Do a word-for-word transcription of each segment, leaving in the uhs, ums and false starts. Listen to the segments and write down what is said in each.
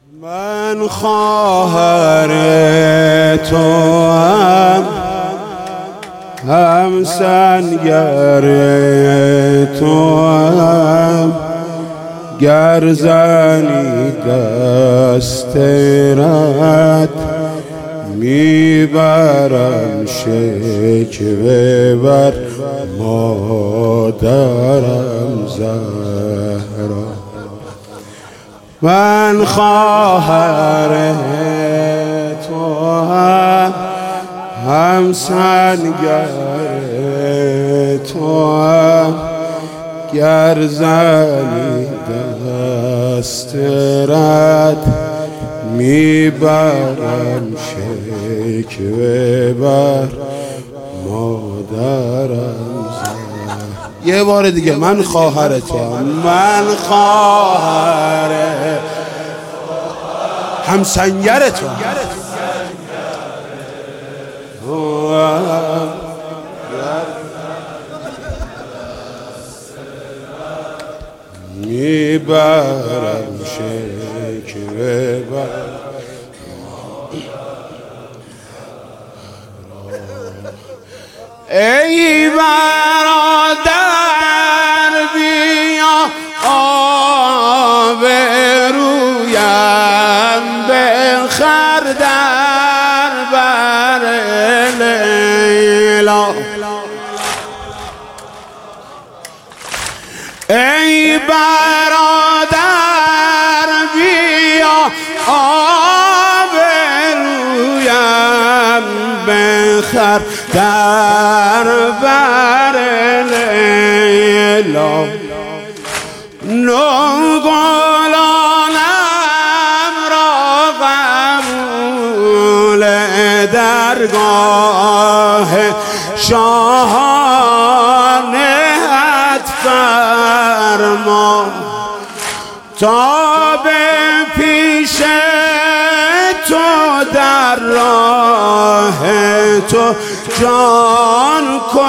من خواهر تو هم هم سنگر تو هم گر زنی دست رد میبرم شکوه بر مادرم زهرا. من خواهر تو هم هم سنگر تو هم گر زنی دست رد میبرم شکوه بر مادرم زهرا. یه بار دیگه من خواهر تو هم من خواهر هم سنگر تو هم میبرم شکوه بر. ای برادر بیا آبرویم بخر در بر لیلا. ای برادر بیا آبرویم بخر در بر لیلا. نوگلانم را قبول درگاه شاهانه‌ات فرما تا به پیش تو در راه تو جان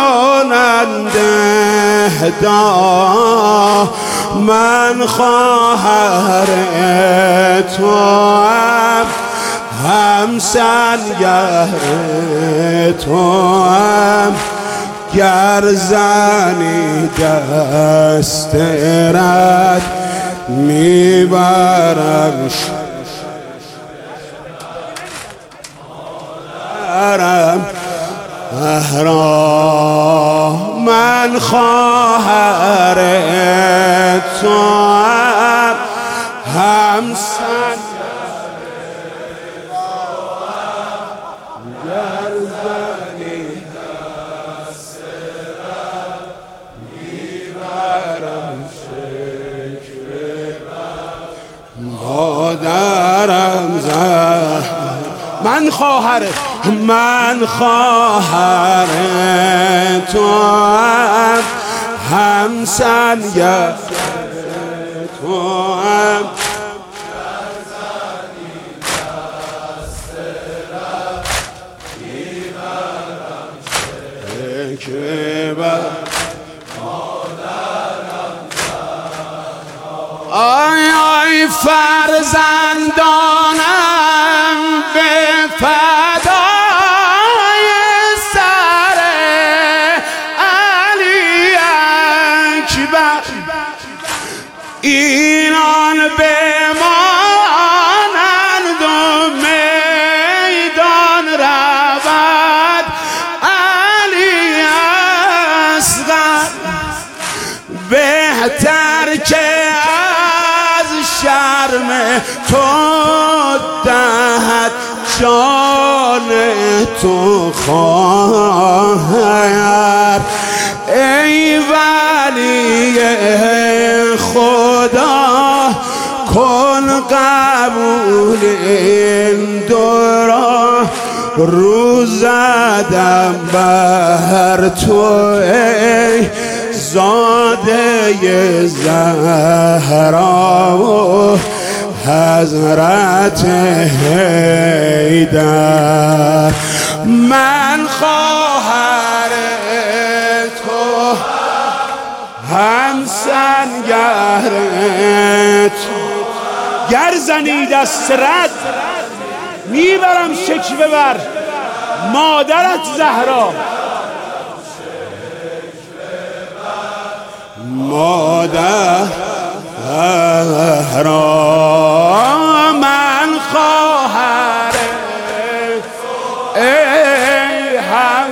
کننده دا. من خواهر تو هم هم سنگر تو هم گر زنی دست رد میبرم شرم احرام. من خواهر تو هم هم سنگر گر زنی دست رد میبرم شکوه بر مادرم زهرا. من خواهر من خواهر تو هم هم سنگر تو هم گر زنی دست رد میبرم شکوه بر مادرم زهرا. آی آی فرزندانم به فدای سر علی اکبر. اینان بمانند و میدان رود علی اصغر. بهتر که از شرم تو دهد جان تو خواهر. ای ولی خدا کن قبول این دورا. روز زدم بر تو ای زاده زهرا و حضرت حیدر. من خواهر تو هم سنگر تو گر زنی دست رد میبرم شکوه بر مادرت زهرا. مادر من خواهر ای هم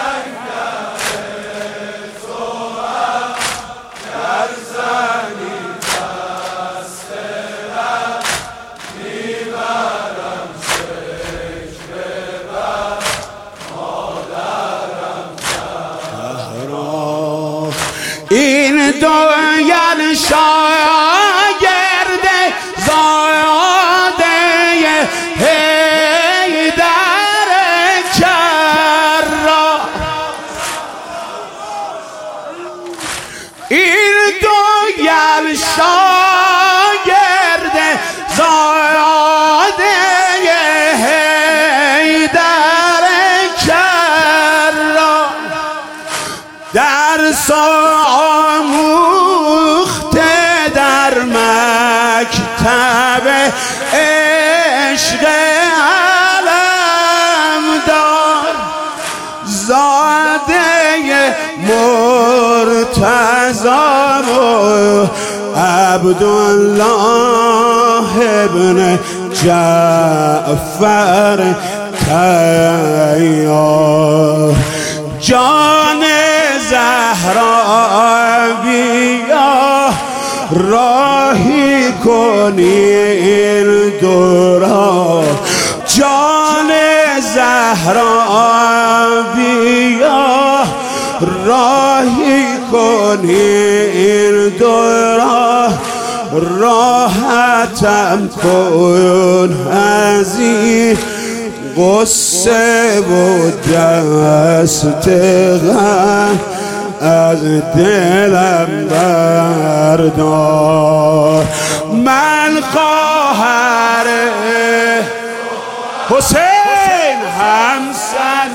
این دویل شاگرد زاده حیدر کرا. این دویل شاگرد زاده حیدر کرا درس آموخته در مکتب عشق علمدار. زاده مرتضی و عبدالله ابن جعفر طیار. جان زهرا بیا راهی کنی این دورا. جان زهرا بیا راهی کنی این دورا. راحتم کن از این غصه و دست غم از دلم بردار. من خواهر حسین همسن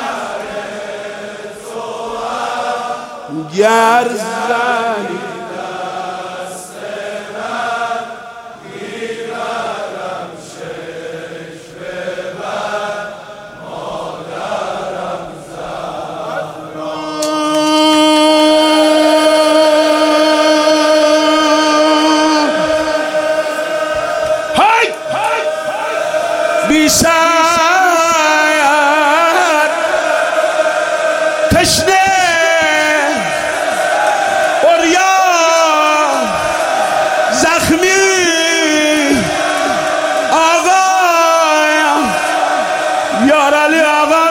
گر زنی بیشتر تشنه عریان زخمی آقا یار علی آقا